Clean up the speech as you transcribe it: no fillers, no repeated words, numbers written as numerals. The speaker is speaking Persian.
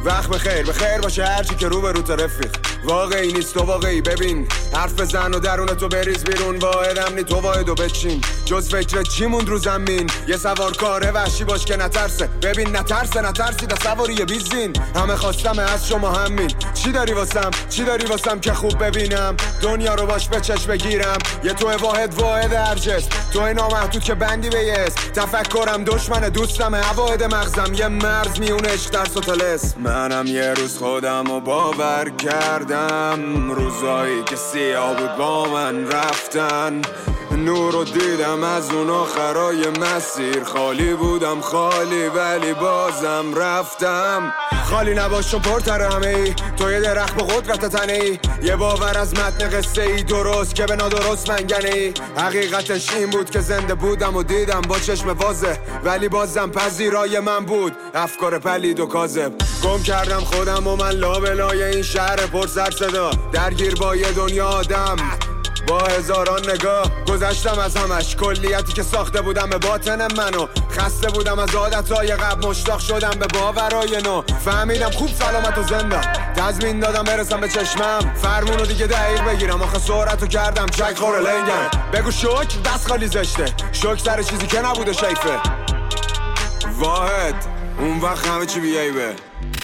وقت بخیر باشه هرچی که رو به رو رفیق. واقعی نیست تو واقعی، ببین حرف بزن و درون تو بریز بیرون. واحدم نی تو واحدو بچین، جز فکر چی موند رو زمین. یه سوارکاره وحشی باش که نترسه، ببین نترسی ده سواری بیزین. همه خواستم از شما همین. چی داری واسم که خوب ببینم دنیا رو باش به چشم بگیرم. یه تو واحد هرجست، تو نامحدود که بندی به یس. تفکرم دشمن دوستم، عواید مغزم یه مرز میون عشق درس و طلسم. منم یه روز خودم رو باور کردم، روزایی که سیاه بود با من رفتن. نور رو دیدم از اون آخرای مسیر، خالی بودم خالی ولی بازم رفتم. خالی نباش و پرتر همه ای، تو یه درخت با قدرت تنه ای. یه باور از متن قصه ای درست که به نادرست منگنه ای. حقیقتش این بود که زنده بودم و دیدم با چشم واضح، ولی بازم پذیرای من بود افکار پلید و کاذب. گم کردم خودم و من لابلای این شهر پر سر صدا، درگیر با یه دنیا آدم با هزاران نگاه. گذشتم از همش، کلیتی که ساخته بودم به باطن منو. خسته بودم از عادتهای قبل، مشتاق شدم به باورای نو. فهمیدم خوب سلامت و زنده، تضمین دادم برسم به چشمم. فرمونو دیگه دقیق بگیرم، آخه سرعتو کردم چک خوره لنگم. بگو شک دست خالی زشته، شک سر چیزی که نبوده شیفه. واحد اون وقت همه چی بیایبه.